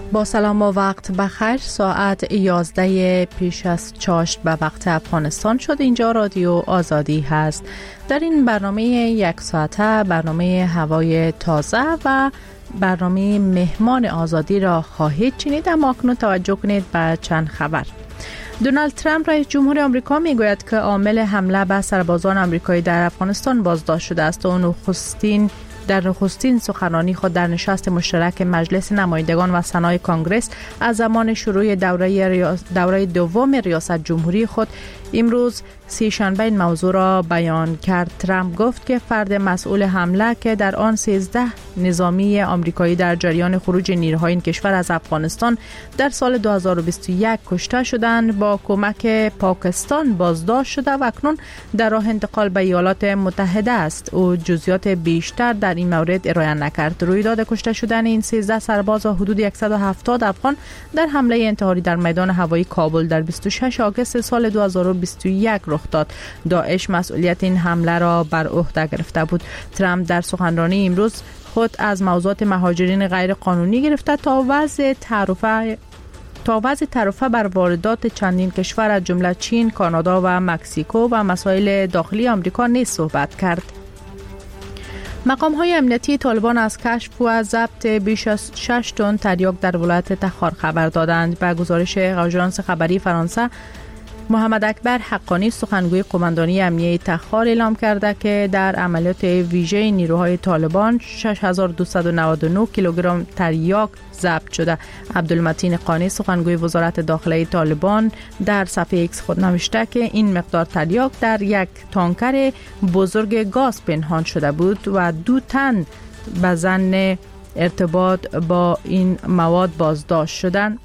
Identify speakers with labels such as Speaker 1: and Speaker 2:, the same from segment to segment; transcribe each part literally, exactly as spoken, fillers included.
Speaker 1: با سلام و وقت بخیر. ساعت یازده پیش از چاشت به وقت افغانستان شد. اینجا رادیو آزادی هست. در این برنامه یک ساعته برنامه هوای تازه و برنامه مهمان آزادی را خواهید شنید. اما اکنون توجه کنید به چند خبر. دونالد ترامپ رئیس جمهور آمریکا میگوید که عامل حمله به سربازان آمریکایی در افغانستان بازداشت شده است و نخستین در نخستین سخنرانی خود در نشست مشترک مجلس نمایندگان و سنای کانگرس از زمان شروع دوره ریاس... دوره دوم ریاست جمهوری خود امروز سی شنبه این موضوع را بیان کرد. ترامپ گفت که فرد مسئول حمله که در آن سیزده نظامی آمریکایی در جریان خروج نیروهای این کشور از افغانستان در سال دو هزار و بیست و یک کشته شدند با کمک پاکستان بازداشت شده و اکنون در راه انتقال به ایالات متحده است. او جزئیات بیشتر در این مورد ارائه نکرد. رویداد کشته شدن این سیزده سرباز و حدود صد و هفتاد افغان در حمله انتحاری در میدان هوایی کابل در بیست و شش آگوست سال دو هزار و بیست و یک رخ داد. داعش مسئولیت این حمله را بر عهده گرفته بود. ترامپ در سخنرانی امروز خود از موضوعات مهاجرین غیر قانونی گرفته تا وضع تعرفه تا وضع تعرفه بر واردات چندین کشور از جمله چین، کانادا و مکزیکو و مسائل داخلی آمریکا نیز صحبت کرد. مقام‌های امنیتی طالبان از کشف و ضبط بیش از شش تن تریاک در ولایت تخار خبر دادند. به گزارش آژانس خبری فرانسه، محمد اکبر حقانی سخنگوی قماندانی امنیتی تخار اعلام کرده که در عملیات ویژه نیروهای طالبان شش هزار و دویست و نود و نه کیلوگرم تریاک ضبط شده. عبدالمتین قانی سخنگوی وزارت داخلی طالبان در صفحه ایکس خود نوشته که این مقدار تریاک در یک تانکر بزرگ گاز پنهان شده بود و دو تن به ظن ارتباط با این مواد بازداشت شدند.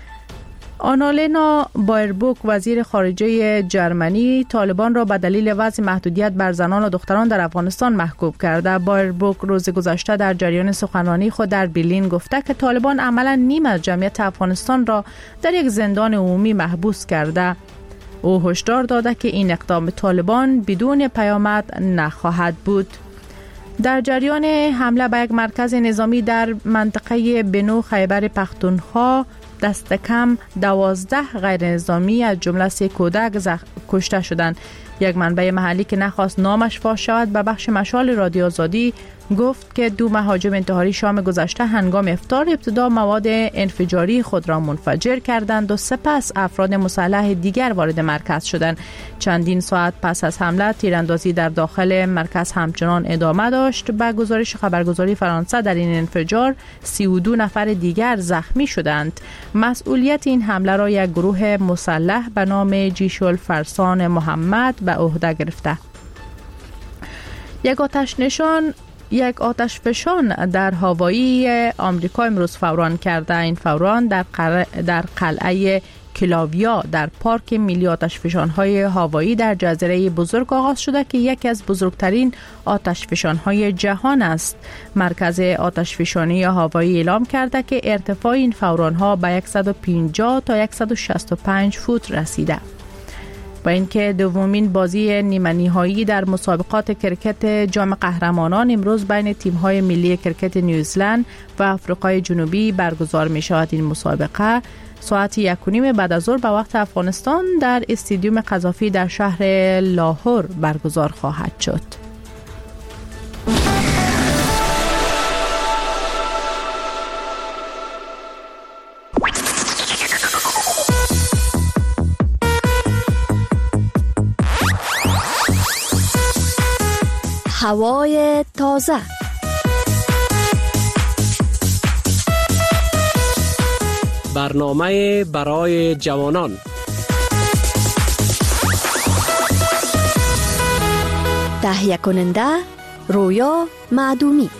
Speaker 1: آنالینا بایربوک وزیر خارجه جرمنی طالبان را به دلیل وضع محدودیت بر زنان و دختران در افغانستان محکوم کرده. بایربوک روز گذشته در جریان سخنرانی خود در برلین گفته که طالبان عملا نیم از جمعیت افغانستان را در یک زندان عمومی محبوس کرده. او هشدار داده که این اقدام طالبان بدون پیامد نخواهد بود. در جریان حمله به یک مرکز نظامی در منطقه بنو خیبر پختونخوا دست کم دوازده غیر نظامی از جمله سه کودک زخ... کشته شدند. یک منبع محلی که نخواست نامش فاش شود به بخش مشال رادیو آزادی گفت که دو مهاجم انتحاری شام گذشته هنگام افطار ابتدا مواد انفجاری خود را منفجر کردند و سپس افراد مسلح دیگر وارد مرکز شدند. چندین ساعت پس از حمله تیراندازی در داخل مرکز همچنان ادامه داشت. به گزارش خبرگزاری فرانسه در این انفجار سی و دو نفر دیگر زخمی شدند. مسئولیت این حمله را یک گروه مسلح به نام جیش الفرسان محمد به عهده گرفته. یک آتش نشان یک آتش فشان در هوایی آمریکا امروز فوران کرده. این فوران در قل... در قلعه کلاویا در پارک ملی آتش فشان‌های هوایی در جزیره بزرگ آغاز شده که یکی از بزرگترین آتش فشان‌های جهان است. مرکز آتش فشانی هوایی اعلام کرده که ارتفاع این فوران‌ها به صد و پنجاه تا صد و شصت و پنج فوت رسیده. با اینکه دومین بازی نیمه نهایی در مسابقات کرکت جام قهرمانان امروز بین تیم‌های ملی کرکت نیوزلند و آفریقای جنوبی برگزار می‌شود. این مسابقه ساعت یک و نیم بعد از ظهر به وقت افغانستان در استادیوم قذافی در شهر لاهور برگزار خواهد شد.
Speaker 2: هوای تازه.
Speaker 3: برنامه برای جوانان.
Speaker 2: تهیه کننده رویا معدومی.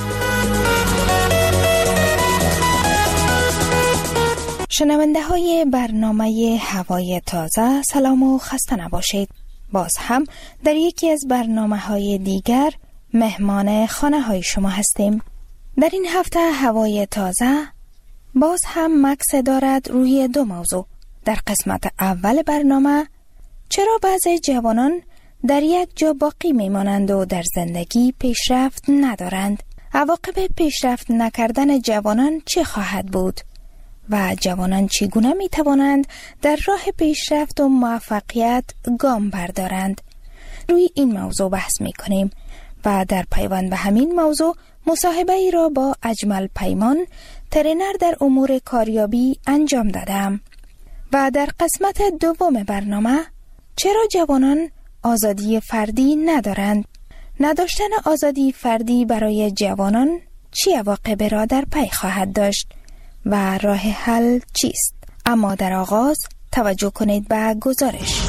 Speaker 4: شنونده های برنامه هوای تازه، سلام و خسته نباشید. باز هم در یکی از برنامه های دیگر مهمان خانه های شما هستیم. در این هفته هوای تازه باز هم مکس دارد روی دو موضوع. در قسمت اول برنامه چرا بعضی جوانان در یک جا باقی میمانند و در زندگی پیشرفت ندارند؟ عواقب پیشرفت نکردن جوانان چه خواهد بود؟ و جوانان چگونه می توانند در راه پیشرفت و موفقیت گام بردارند. روی این موضوع بحث می کنیم و در پیوند به همین موضوع مصاحبه ای را با اجمل پیمان، ترینر در امور کاریابی انجام دادم. و در قسمت دوم برنامه چرا جوانان آزادی فردی ندارند؟ نداشتن آزادی فردی برای جوانان چه عواقبی را در پی خواهد داشت و راه حل چیست؟ اما در آغاز توجه کنید به گزارش.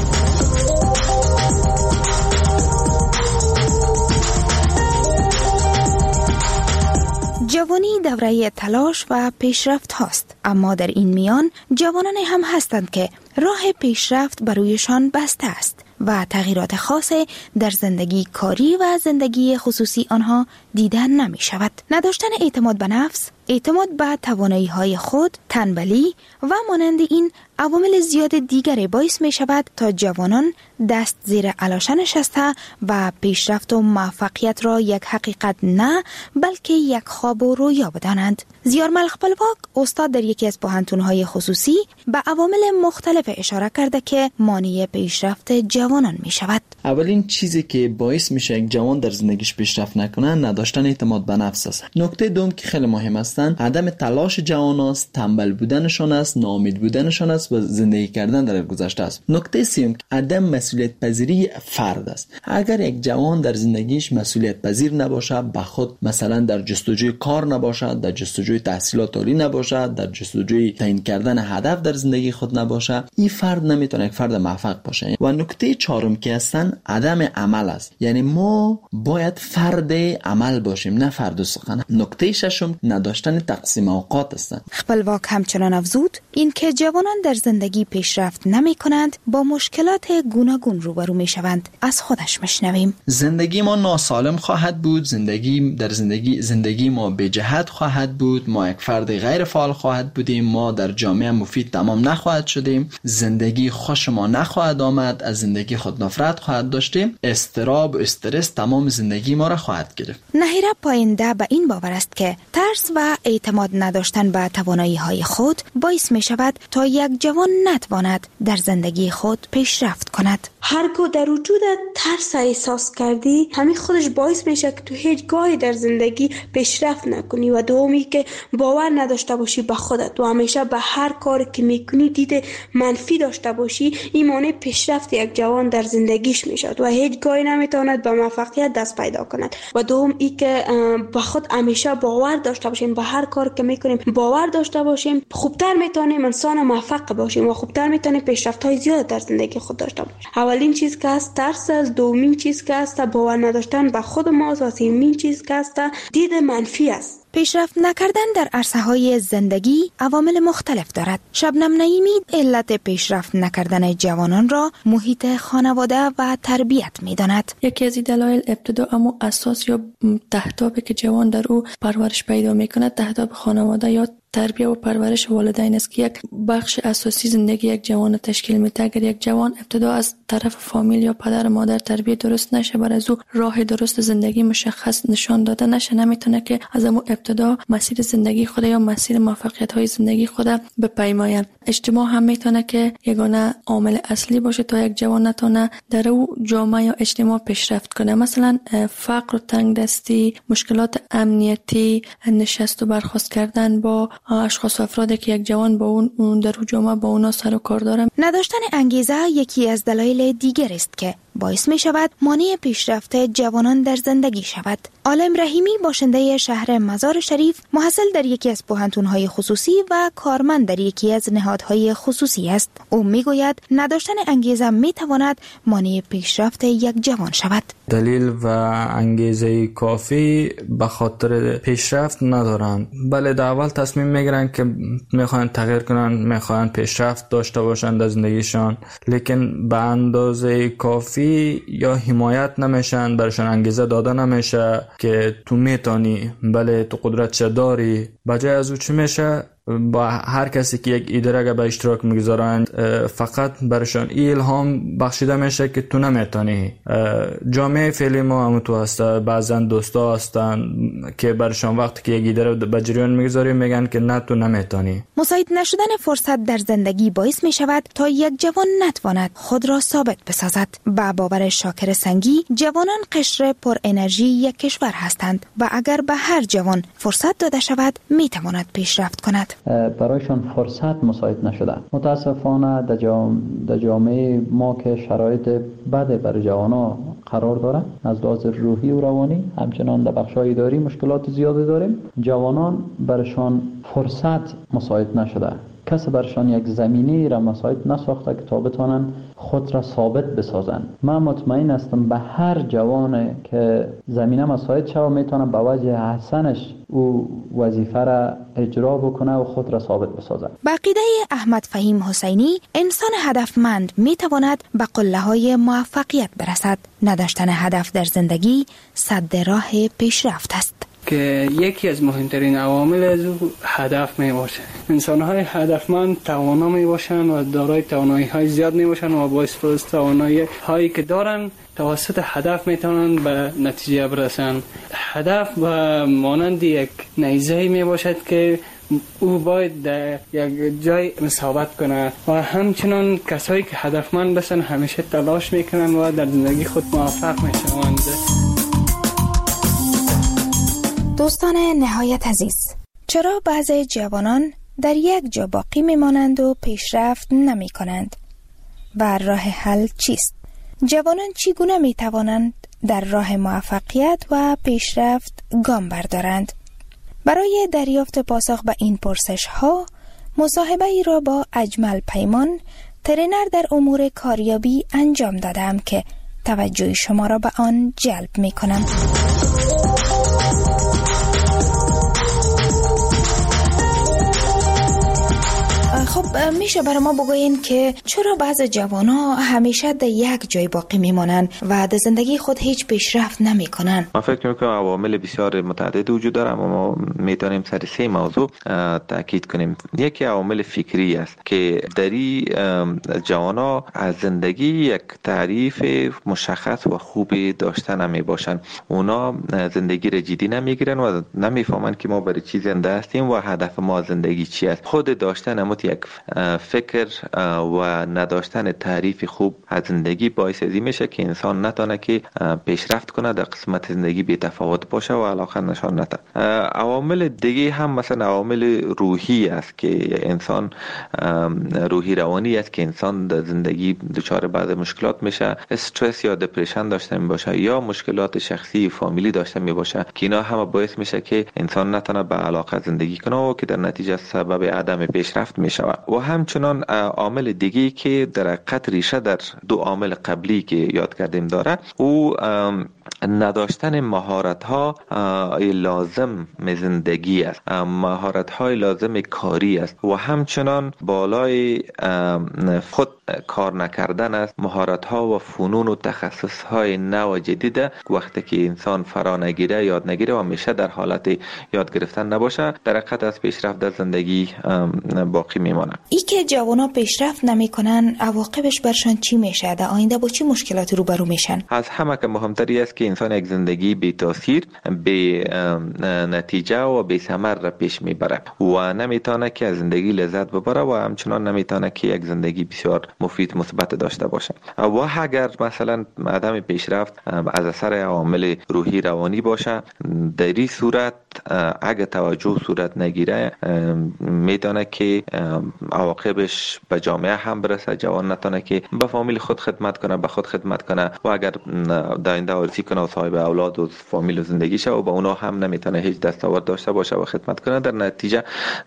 Speaker 4: جوانی دوره تلاش و پیشرفت هاست، اما در این میان جوانان هم هستند که راه پیشرفت برویشان بسته است و تغییرات خاص در زندگی کاری و زندگی خصوصی آنها دیدن نمی شود. نداشتن اعتماد به نفس، اعتماد به توانایی های خود، تنبلی و مانند این عوامل زیاد دیگری باعث می شود تا جوانان دست زیر علاشه نشسته و پیشرفت و موفقیت را یک حقیقت نه بلکه یک خواب و رویا بدانند. زیار ملخ پلواک استاد در یکی از پوهنتون‌های خصوصی به عوامل مختلف اشاره کرده که مانع پیشرفت جوانان می شود.
Speaker 5: اولین چیزی که باعث میشه یک جوان در زندگیش پیشرفت نکنه نداشتن اعتماد به نفس است. نکته دوم که خیلی مهم است عدم تلاش جوان است، تنبل بودنشان است، ناامید بودنشان است و زندگی کردن در گذشته است. نکته سوم عدم مسئولیت پذیری فرد است. اگر یک جوان در زندگیش مسئولیت پذیر نباشه، به خود مثلا در جستجوی کار نباشد، در جستجوی تحصیلات عالی نباشد، در جستجوی تعیین کردن هدف در زندگی خود نباشه، این فرد نمیتونه یک فرد موفق باشه. و نکته چهارم که هستن عدم عمل است. یعنی ما باید فرد عمل باشیم نه فرد سخن. نکته ششم نداشتن تقسیم اوقات است.
Speaker 4: خپلواک همچنان افزود این که جوانان در زندگی پیشرفت نمی کنند با مشکلات گوناگون روبرو می شوند. از خودش مشنویم.
Speaker 5: زندگی ما ناسالم خواهد بود، زندگی در زندگی زندگی ما به جهت خواهد بود، ما یک فرد غیر فعال خواهد بودیم، ما در جامعه مفید تمام نخواهد شدیم، زندگی خوش ما نخواهد آمد، از زندگی خود نفرت خواهد داشتیم، استراب و استرس تمام زندگی ما را خواهد گرفت.
Speaker 4: نهیره پاینده به این باور است که ترس و اعتماد نداشتن به توانایی های خود باعث می شود تا یک جوان نتواند در زندگی خود پیشرفت کند.
Speaker 6: هرگاه در وجود ترس احساس کردی، همین خودش باعث میشه که تو هیچ گاهی در زندگی پیشرفت نکنی و دومی که باور نداشته باشی به خودت و همیشه به هر کاری که میکنی دید منفی داشته باشی، این مانع پیشرفت یک جوان در زندگیش میشد و هیچ گاهی نمیتواند به موفقیت دست پیدا کند. و دوم ای که به خود همیشه باور داشته باشیم، به هر کاری که میکنیم باور داشته باشیم، خوبتر میتونیم انسان موفق باشیم و خوبتر میتونیم پیشرفت های زیاد در زندگی خود داشته باشیم. اولین چیز که هست ترس است، دومین چیز که هست باور نداشتن به خود ماست و سومین چیز که هست دید منفی است.
Speaker 4: پیشرفت نکردن در عرصه‌های زندگی عوامل مختلف دارد. شبنم نعیمی علت پیشرفت نکردن جوانان را محیط خانواده و تربیت می‌داند.
Speaker 7: یکی از دلایل ابتدا اما اساس یا تهدابی که جوان در او پرورش پیدا می‌کند تهداب خانواده یا تربیت و پرورش والدین است که یک بخش اساسی زندگی یک جوان تشکیل میده. اگر یک جوان ابتدا از طرف فامیل یا پدر و مادر تربیت درست نشه، بر از او راه درست زندگی مشخص نشان داده نشه، نمیتونه که از اون ابتدا مسیر زندگی خود یا مسیر موفقیت های زندگی خود بپیماید. اجتماع هم میتونه که یگانه عامل اصلی باشه تا یک جوان نتونه در او جامعه یا اجتماع پیشرفت کنه. مثلا فقر و تنگ دستی، مشکلات امنیتی، نشست و برخاست کردن با اشخاص و افرادی که یک جوان با اون در جامعه با اونا سر و کار داره.
Speaker 4: نداشتن انگیزه یکی از دلایل دیگر است که باعث می شود مانع پیشرفت جوانان در زندگی شود. عالم رحیمی باشنده شهر مزار شریف، محصل در یکی از پوهنتون‌های خصوصی و کارمند در یکی از نهادهای خصوصی است. او می گوید نداشتن انگیزه می تواند مانع پیشرفت یک جوان شود.
Speaker 8: دلیل و انگیزه کافی به خاطر پیشرفت ندارند. بله، در اول تصمیم میگیرن که میخوان تغییر کنن، میخوان پیشرفت داشته باشند در زندگیشان، لیکن به اندازه کافی یا حمایت نمیشن، برشان انگیزه داده نمیشه که تو میتونی، بله تو قدرت داری. بجای از او چی میشه؟ با هر کسی که یک ایده را به اشتراک میگذارند فقط برشان الهام بخشیده میشه که تو نمیتونی. جامعه فعلی ما هم تو هست، بعضا دوستا هستن که برشان وقتی که یک ایده را به جریان میگذاری میگن که نه تو نمیتونی.
Speaker 4: مساعد نشدن فرصت در زندگی باعث می شود تا یک جوان نتواند خود را ثابت بسازد. با باور شاکر سنگی، جوانان قشر پر انرژی یک کشور هستند و اگر به هر جوان فرصت داده شود می تواند پیشرفت کند.
Speaker 9: برایشان فرصت مساعد نشده. متاسفانه در جام... جامعه ما که شرایط بد برای جوانا قرار داره، از لحاظ روحی و روانی، همچنان در بخش‌های اداری مشکلات زیادی داریم. جوانان برشان فرصت مساعد نشده. کسی برشان یک زمینی را مساعد نساخته که تا بتانن خود را ثابت بسازن. من مطمئن هستم به هر جوان که زمینه مساعد شود میتونه به وجه حسنش او وظیفه را اجرا بکنه و خود را ثابت بسازه.
Speaker 4: با عقیده احمد فهیم حسینی، انسان هدفمند میتواند به قله‌های موفقیت برسد. نداشتن هدف در زندگی سد راه پیشرفت است.
Speaker 10: که یکی از مهمترین عوامل از هدف می باشه. انسان های هدفمند توانا می باشن و دارای توانایی های زیاد می باشن و با استفاده از توانایی هایی که دارن توسط هدف می توانند به نتیجه برسن. هدف به مانند یک نیزه می باشد که او باید در یک جای ثابت کنه و همچنان کسایی که هدفمند باشن همیشه تلاش میکنن و در زندگی خود موفق میشوند.
Speaker 4: دوستان نهایت عزیز، چرا بعضی جوانان در یک جا باقی میمانند و پیشرفت نمی کنند؟ و راه حل چیست؟ جوانان چگونه می توانند در راه موفقیت و پیشرفت گام بردارند؟ برای دریافت پاسخ به این پرسش ها، مصاحبه ای را با اجمل پیمان، ترینر در امور کاریابی انجام دادم که توجه شما را به آن جلب می کنم. خب میشه برای ما بگوین که چرا بعض جوان‌ها همیشه در یک جای باقی میمانند و در زندگی خود هیچ پیشرفت نمیکنن؟
Speaker 11: من فکر میکنم عوامل بسیار متعدد وجود داره، اما ما میتونیم سر سه موضوع تاکید کنیم. یکی عوامل فکری است که دری جوان‌ها از زندگی یک تعریف مشخص و خوبی داشته نمی باشند. اونا زندگی را جدی نمیگیرن و نمیفهمن که ما برای چی زنده هستیم و هدف ما زندگی چی است. خود داشتن امت یک فکر و نداشتن تعریف خوب از زندگی باعث ازی میشه که انسان نتونه که پیشرفت کنه، در قسمت زندگی بی تفاوت باشه و علاقه نشان نده. عوامل دیگه هم مثلا عوامل روحی است که انسان روحی روانی است که انسان در زندگی دچار بعض مشکلات میشه، استرس یا دپرشن داشته می باشه یا مشکلات شخصی فامیلی داشته می باشه که اینا هم باعث میشه که انسان نتونه به علاقه زندگی کنه و که در نتیجه سبب عدم پیشرفت می شود. و همچنان عامل دیگی که در حقیقت ریشه در دو عامل قبلی که یاد کردیم داره، او نداشتن مهارت ها لازم زندگی است، مهارت های لازم کاری است و همچنان بالای خود کار نکردن است. مهارت ها و فنون و تخصص های نو جدید وقتی که انسان فرا نگیره، یاد نگیره و همیشه در حالت یاد گرفتن نباشه، در حقیقت از پیشرفت در زندگی باقی میمانه.
Speaker 4: ای که جوانا پیشرفت نمیکنن، عواقبش برشان چی میشه؟ در آینده با چی مشکلاتی روبرو میشن؟
Speaker 11: از همه که مهمتری است که انسان یک زندگی بی تاثیر، بی نتیجه و بی ثمر را پیش میبره و نمیتونه که از زندگی لذت ببره و همچنان نمیتونه که یک زندگی بسیار مفید مثبت داشته باشه. و اگر مثلا عدم پیشرفت از اثر عوامل روحی روانی باشه، در این صورت اگه توجه صورت نگیره میتونه که عواقبش به جامعه هم برسه. جوان نتونه که به فامیل خود خدمت کنه، به خود خدمت کنه و اگر در آینده آرزو کنه و صاحب اولاد و فامیل و زندگی شه و با اونا هم نمیتونه هیچ دستاورد داشته باشه و خدمت کنه، در نتیجه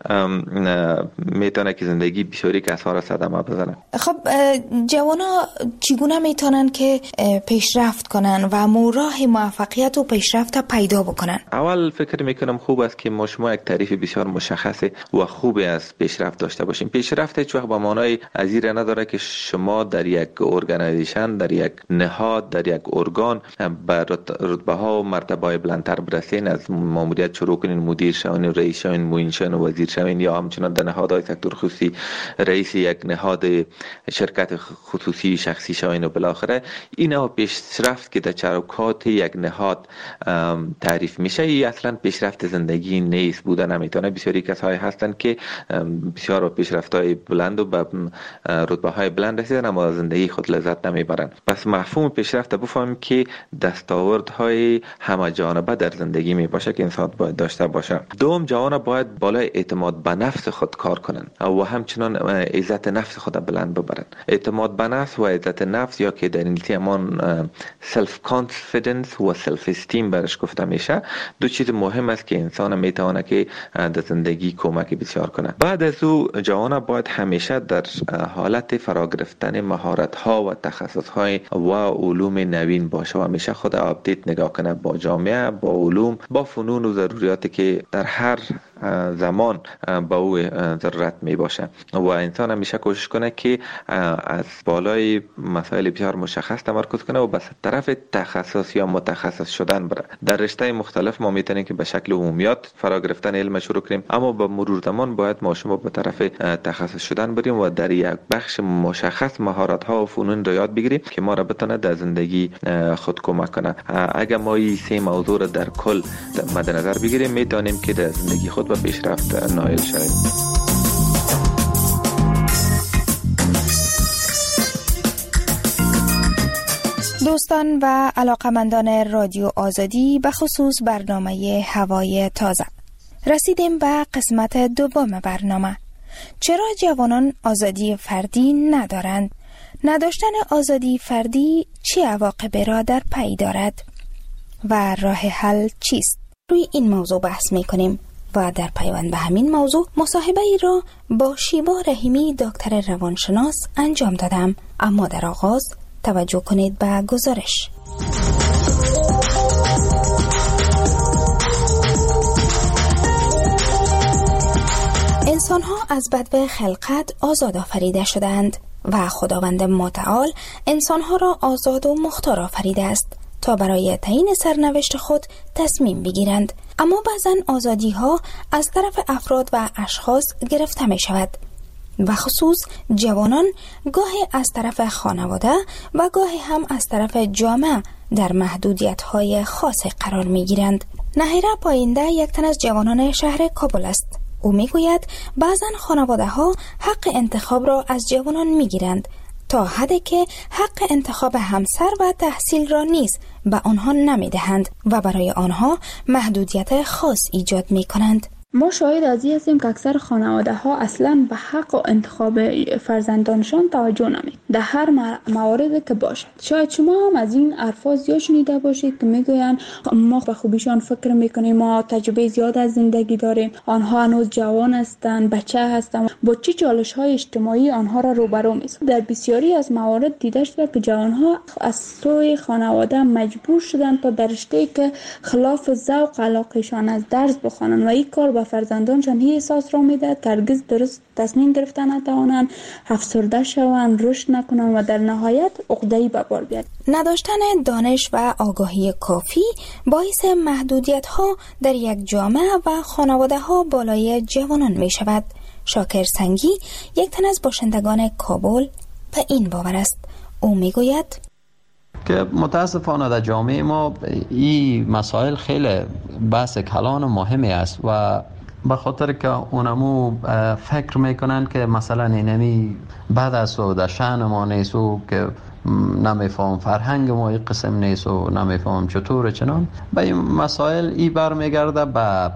Speaker 11: میتونه که زندگی بسیاری کسا صدمه بزنه.
Speaker 4: خب جوانا چگونه میتونن که پیشرفت کنن و راه موفقیت و پیشرفت پیدا بکنن؟
Speaker 11: اول فکر میکنم میتونم خوب است که ما شما یک تعریف بسیار مشخص و خوبی از پیشرفت داشته باشیم. پیشرفت هیچ وقت به معنای ازیر نداره که شما در یک ارگانایزیشن، در یک نهاد، در یک ارگان به رتبه ها و مرتبه های بلندتر برسین، از ماموریت شروع کنین، مدیر شوین، رئیس شوین، معین شوین و وزیر شوین، یا همچنان در نهادهای سکتور خصوصی رئیس یک نهاد شرکت خصوصی شخصی شوین و بالاخره اینا پیشرفت که در چوکات یک نهاد تعریف میشه. این اصلا پیشرفت زندگی نیست، بوده نمیتونه. بسیاری کسایی هستن که بسیار با پیشرفت‌های بلند و به رتبه‌های بلند رسیدن اما زندگی خود لذت نمیبرن. پس مفهوم پیشرفت بفهمیم که دستاوردهای همه جانبه در زندگی می باشه که انسان باید داشته باشه. دوم، جوان باید بالای اعتماد به نفس خود کار کنن و همچنان عزت نفس خود بلند ببرن. اعتماد به نفس و عزت نفس یا که در انگلیسی همان سلف کانفیدنس و سلف استیم برش گفته میشه، دو چیز مهم است که انسان میتونه که در زندگی کمک بسیار کنه. بعد از او جوان باید همیشه در حالت فرا گرفتن مهارت ها و تخصص های و علوم نوین باشه و همیشه خود آپدیت نگاه کنه با جامعه، با علوم، با فنون و ضروریاتی که در هر زمان با او ضرورت می باشه و انسان همیشه کوشش کنه که از بالای مسائل بسیار مشخص تمرکز کنه و به طرف تخصص یا متخصص شدن بره. در رشته مختلف ما میتونیم که به شکل عمومیات فرا گرفتن علم شروع کنیم، اما با مرور زمان باید ما شما به طرف تخصص شدن بریم و در یک بخش مشخص مهارت ها و فنون رو یاد بگیریم که ما را بتونه در زندگی خود کمک کنه. اگر ما این سه موضوع را در کل مد نظر بگیریم میتونیم که در زندگی خود به پیشرفت نائل شویم.
Speaker 4: دوستان و علاقمندان رادیو آزادی، به خصوص برنامه هوای تازه، رسیدیم به قسمت دوم برنامه. چرا جوانان آزادی فردی ندارند؟ نداشتن آزادی فردی چه عواقبی را در پی دارد و راه حل چیست؟ روی این موضوع بحث می کنیم و در پیوند به همین موضوع مصاحبه ای را با شیبا رحیمی دکتر روانشناس انجام دادم. اما در آغاز توجه کنید به گزارش. انسان ها از بدو خلقت آزاد آفریده شدند و خداوند متعال انسان ها را آزاد و مختار آفریده است تا برای تعیین سرنوشت خود تصمیم بگیرند. اما بعضن آزادی ها از طرف افراد و اشخاص گرفته می شود و خصوص جوانان گاهی از طرف خانواده و گاهی هم از طرف جامعه در محدودیت های خاص قرار می گیرند. نهیره پاینده یک تن از جوانان شهر کابل است. او می گوید بعضن خانواده ها حق انتخاب را از جوانان می گیرند تا حدی که حق انتخاب همسر و تحصیل را نیز به آنها نمی دهند و برای آنها محدودیت خاص ایجاد می کنند.
Speaker 6: ما شاهد از این هستیم که اکثر خانواده ها اصلا به حق و انتخاب فرزندانشان توجه نمی در هر موارد که باشد. شاید شما هم از این الفاظ زیاد شنیده باشید که میگویند ما به خوبیشان فکر میکنیم، ما تجربه زیاد از زندگی داریم، آنها هنوز جوان هستند، بچه هستند، با چه چالش های اجتماعی آنها را روبرو می‌سازد. در بسیاری از موارد دیده شده که جوانها از سوی خانواده مجبور شدند تا در رشته‌ای که خلاف ذوق علاقه‌شان از درس بخوانند و این کار به فرزندانشان هی احساس را میدهد که هرگز درست تصمیم گرفتن نتوانند، افسرده شوند، رشد نکنند و در نهایت عقده‌ای به بار بیاید.
Speaker 4: نداشتن دانش و آگاهی کافی باعث محدودیت ها در یک جامعه و خانواده ها بالای جوانان می شود. شاکر سنگی یک تن از باشندگان کابل به این باور است. او می گوید
Speaker 9: که متاسفانه در جامعه ما این مسائل خیلی بحث کلان و مهمی است و به خاطر که اونمو فکر میکنن که مثلا اینمی بعد از و در شأن ما نیست و که نمیفهم فرهنگ ما این قسم نیست و نمیفهم چطور چنان به این مسائل ای برمیگرده به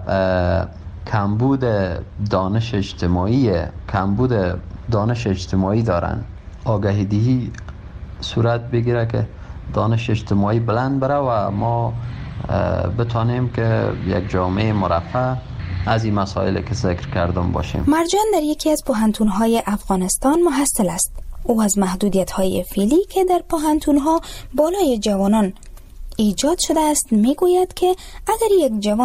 Speaker 9: کمبود دانش اجتماعی کمبود دانش اجتماعی دارن. آگاهی دهی صورت بگیره که دانش اجتماعی بلند بره و ما بتانیم که یک جامعه مرفه از این مسائل که ذکر کردم باشیم.
Speaker 4: مرجان در یکی از پوهنتون‌های افغانستان محصل است. او از محدودیت‌های فعلی که در پوهنتون‌ها بالای جوانان ایجاد شده است میگوید که اگر یک جوان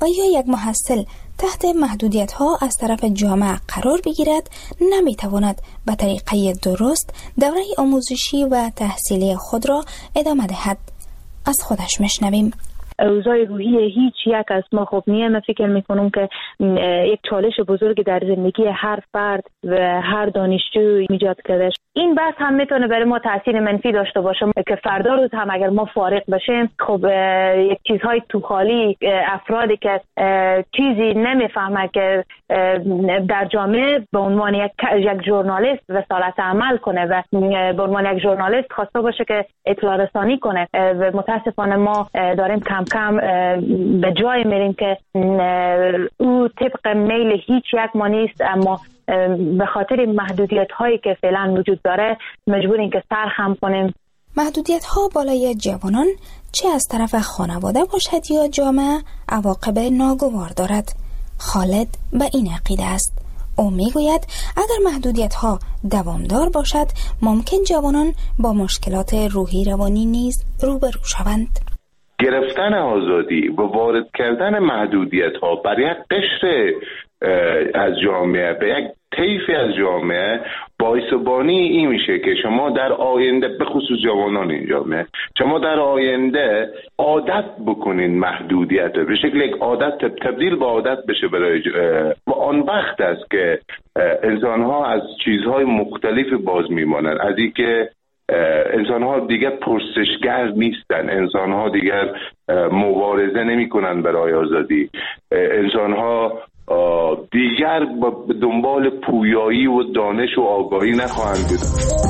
Speaker 4: آیا یک محصل تحت محدودیت ها از طرف جامعه قرار بگیرد نمی تواند به طریقه درست دوره آموزشی و تحصیلی خود را ادامه دهد؟ از خودش میشنویم.
Speaker 12: اوضاع روحی هیچ یک از ما خوب نیه. من فکر میکنم که یک چالش بزرگ در زندگی هر فرد و هر دانشجو ایجاد کرده. این بحث هم میتونه برای ما تاثیر منفی داشته باشه که فردا روز هم اگر ما فارغ بشیم، خب یک چیزهای تو خالی، افرادی که چیزی نمیفهمه که در جامعه به عنوان یک یک ژورنالیست رسالت عمل کنه و به عنوان یک ژورنالیست خواسته باشه که اطلاع رسانی کنه و متاسفانه ما داریم کم کم به جای میریم که او طبق میل هیچ یک ما نیست، اما به خاطر محدودیت هایی که فعلا وجود داره مجبوریم که سرخم کنیم.
Speaker 4: محدودیت ها بالای جوانان چه از طرف خانواده باشد یا جامعه عواقب ناگوار دارد. خالد به این عقیده است. او میگوید اگر محدودیت ها دوامدار باشد ممکن جوانان با مشکلات روحی روانی نیز روبرو شوند.
Speaker 13: گرفتن آزادی و وارد کردن محدودیت ها بر یک قشر از جامعه به یک طیفی از جامعه باعث بانی این میشه که شما در آینده به خصوص جوانان این جامعه شما در آینده عادت بکنین محدودیت به شکل یک عادت تبدیل به عادت بشه برای و آن وقت است که انسان ها از چیزهای مختلفی باز میمانند، از این که انسان ها دیگر پرسشگر نیستن، انسان ها دیگر مبارزه نمی کنن برای آزادی، انسان ها دیگر به دنبال پویایی و دانش و آگاهی نخواهند بود.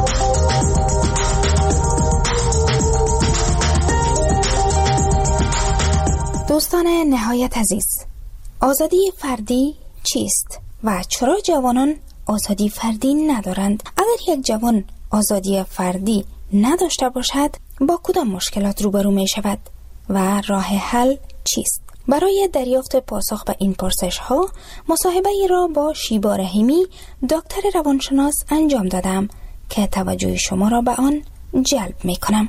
Speaker 4: دوستان نهایت عزیز، آزادی فردی چیست و چرا جوانان آزادی فردی ندارند؟ اگر یک جوان آزادی فردی نداشته باشد با کدام مشکلات روبرو می شود و راه حل چیست؟ برای دریافت پاسخ به این پرسش ها مصاحبه ای را با شیبا رحیمی دکتر روانشناس انجام دادم که توجه شما را به آن جلب می کنم.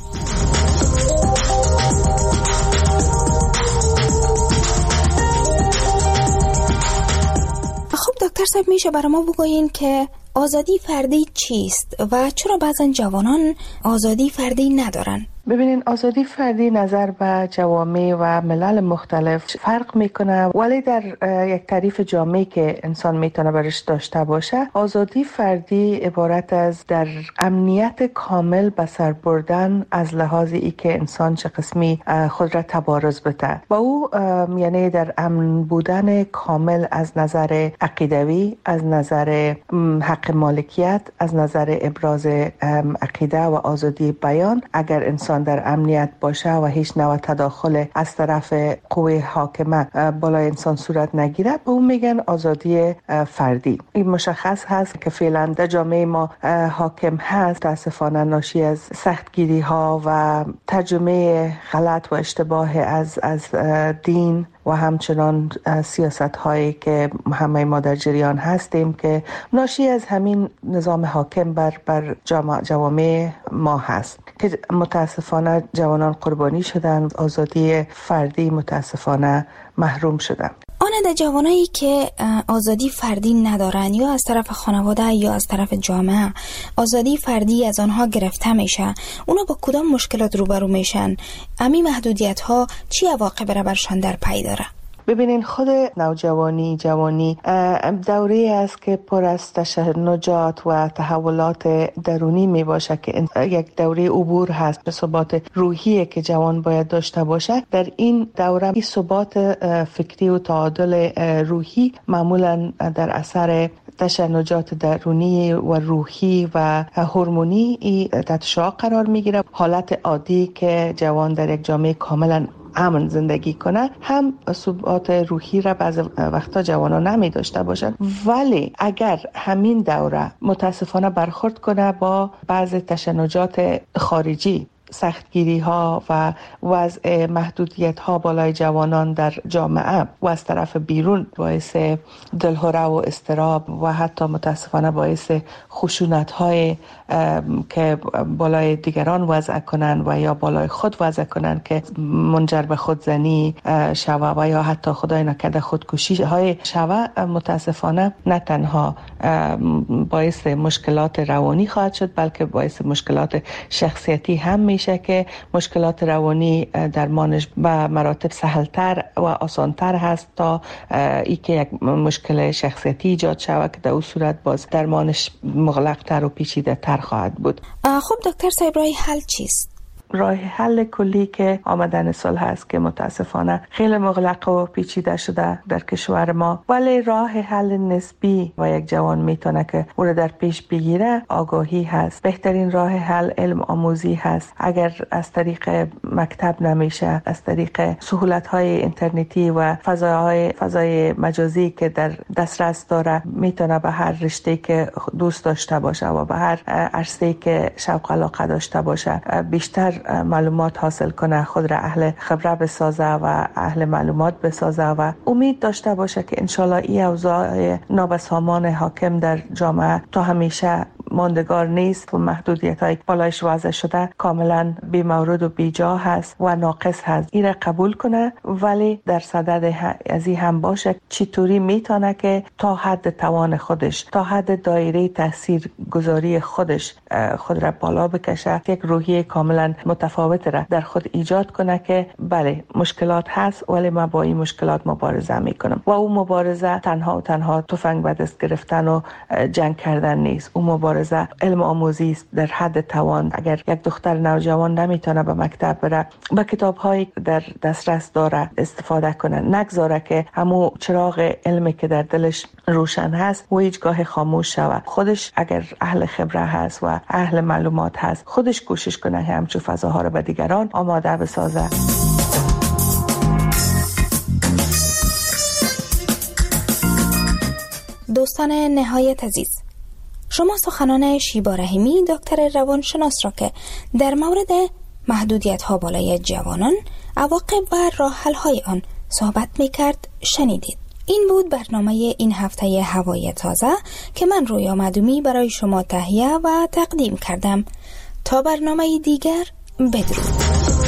Speaker 4: خب دکتر صاحب، میشه برای ما بگویین که آزادی فردی چیست و چرا بعضا جوانان آزادی فردی ندارن؟
Speaker 14: ببینین، آزادی فردی نظر به جوامع و ملل مختلف فرق میکنه، ولی در یک تعریف جامعی که انسان میتونه برش داشته باشه، آزادی فردی عبارت از در امنیت کامل به سر بردن از لحاظ ای که انسان چه قسمی خود را تبارز بده و او یعنی در امن بودن کامل از نظر عقیدوی، از نظر حق مالکیت، از نظر ابراز عقیده و آزادی بیان. اگر انسان در امنیت باشه و هیچ نوع تداخل از طرف قوه حاکمه بالای انسان صورت نگیره، به اون میگن آزادی فردی. این مشخص هست که فعلا در جامعه ما حاکم هست، متاسفانه ناشی از سختگیری ها و ترجمه غلط و اشتباه از از دین و همچنان سیاست هایی که همه ما در جریان هستیم که ناشی از همین نظام حاکم بر بر جوامع ما هست که متاسفانه جوانان قربانی شدن، آزادی فردی متاسفانه محروم شدن.
Speaker 4: آن در جوانایی که آزادی فردی ندارن یا از طرف خانواده یا از طرف جامعه آزادی فردی از آنها گرفته میشه، اونا با کدام مشکلات روبرو میشن؟ امی محدودیت ها چی عواقب را برشان در پی داره؟
Speaker 14: ببینین، خود نوجوانی جوانی دوره است که پر از تشنجات و تحولات درونی می باشه که یک دوره عبور هست به ثبات روحی که جوان باید داشته باشه. در این دوره این ثبات فکری و تعادل روحی معمولا در اثر تشنجات درونی و روحی و هورمونی تحت شعاع قرار میگیره. حالت عادی که جوان در یک جامعه کاملا امن زندگی کنه هم ثبات روحی را بعض وقتا جوانان نمی داشته باشن، ولی اگر همین دوره متاسفانه برخورد کنه با بعض تشنجات خارجی سختگیری ها و وضع محدودیت ها بالای جوانان در جامعه و از طرف بیرون باعث دلهره و اضطراب و حتی متاسفانه باعث خشونت های که بالای دیگران وضع کنن و یا بالای خود وضع کنن که منجر به خودزنی شوه و یا حتی خدای نکرده خودکشی های شوه، متاسفانه نه تنها باعث مشکلات روانی خواهد شد بلکه باعث مشکلات شخصیتی هم میشه که مشکلات روانی درمانش به مراتب سهلتر و آسانتر هست تا ای که یک مشکل شخصیتی ایجاد شود که در اون صورت باز درمانش مغلقتر و پیچیده تر خواهد بود.
Speaker 4: خب دکتر صاحب، راه حل چیست؟
Speaker 14: راه حل کلی که آمدن صلح هست که متاسفانه خیلی مغلق و پیچیده شده در کشور ما، ولی راه حل نسبی و یک جوان میتونه که او را در پیش بگیره آگاهی هست. بهترین راه حل علم آموزی هست. اگر از طریق مکتب نمیشه، از طریق سهولت های اینترنتی و فضاهای فضای مجازی که در دسترس داره میتونه به هر رشته که دوست داشته باشه و به هر عرصه‌ای که شوق علاقه داشته باشه بیشتر معلومات حاصل کنه، خود را اهل خبره بسازه و اهل معلومات بسازه و امید داشته باشه که انشالله این اوضاع نابسامان حاکم در جامعه تا همیشه ماندگار نیست و محدودیت های بالایش وضع شده کاملا بی مورد و بی جا هست و ناقص هست. این را قبول کنه، ولی در صدد از این هم باشه چطوری میتونه که تا حد توان خودش، تا حد دایره تاثیر گذاری خودش خود را بالا بکشه، یک روحیه کاملا متفاوت را در خود ایجاد کنه که بله مشکلات هست ولی من با این مشکلات مبارزه میکنم. و اون مبارزه تنها و تنها تفنگ به دست گرفتن و جنگ کردن نیست. اون مبارزه علم آموزی است در حد توان. اگر یک دختر نوجوان نمیتونه به مکتب بره، با کتاب‌هایی در دسترس داره استفاده کنه، نگذاره که همو چراغ علمی که در دلش روشن هست و هیچگاه خاموش شود. خودش اگر اهل خبره هست و اهل معلومات هست، خودش کوشش کنه همچو فضاها رو به دیگران آماده بسازه.
Speaker 4: دوستان نهایت عزیز، شما سخنان شیبا رحیمی دکتر روانشناس را که در مورد محدودیت ها بالای جوانان، عواقب و راه حل های آن صحبت می کرد شنیدید. این بود برنامه این هفته هوای تازه که من رویا معدومی برای شما تهیه و تقدیم کردم. تا برنامه دیگر، بدرود.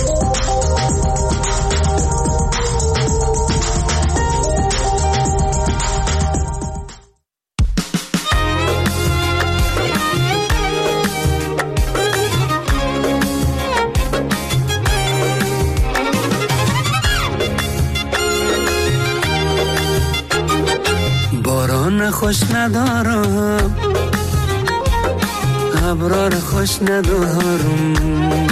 Speaker 15: باران خوش ندارم، ابرار خوش ندارم،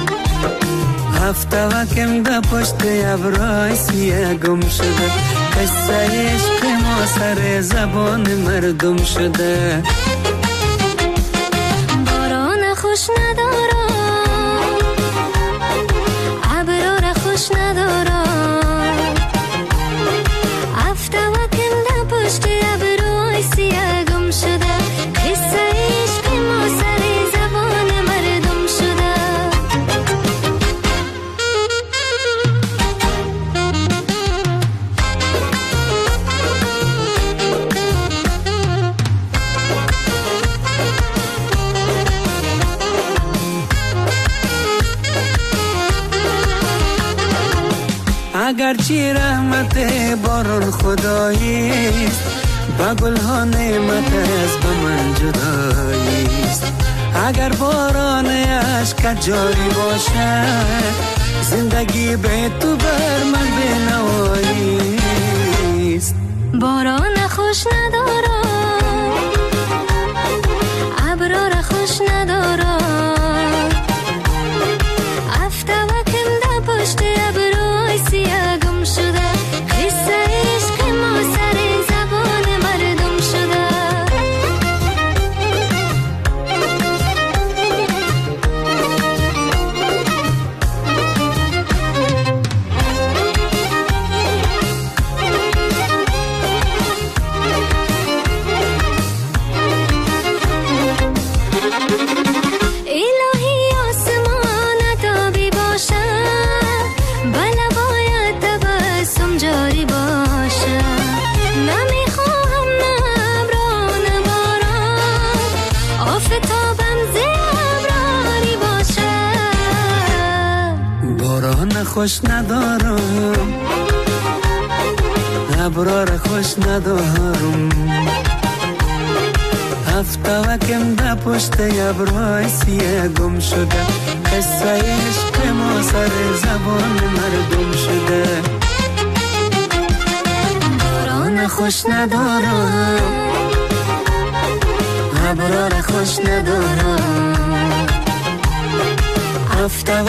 Speaker 15: هفته وکم ده پشت ابرای سیه گم شده، قصه عشق ما سر زبان مردم شده.
Speaker 16: باران خوش ندارم، ابرار خوش ندارم، هفته وکم ده پشت ابرای سیه گم شده، قصه عشق ما سر زبان مردم شده.
Speaker 15: اگرچه رحمت باران خداییست، با گل ها نعمت از به من جداییست. اگر باران عشق جاری باشه، زندگی به تو بر من به نواییست.
Speaker 16: باران خوش ندارم، ابرار خوش ندارم، هفته وکم ده پشت ابرای سیه گم شده، قصه عشق ما سر زبان مردم شده.
Speaker 15: باران خوش ندارم، ابرار خوش ندارم. هفته وکم در پشت ابرهای سیه گم شده، قصه عشق ما سر زبان مردم شده. باران خوش ندارم، ابرار خوش ندارم. هفته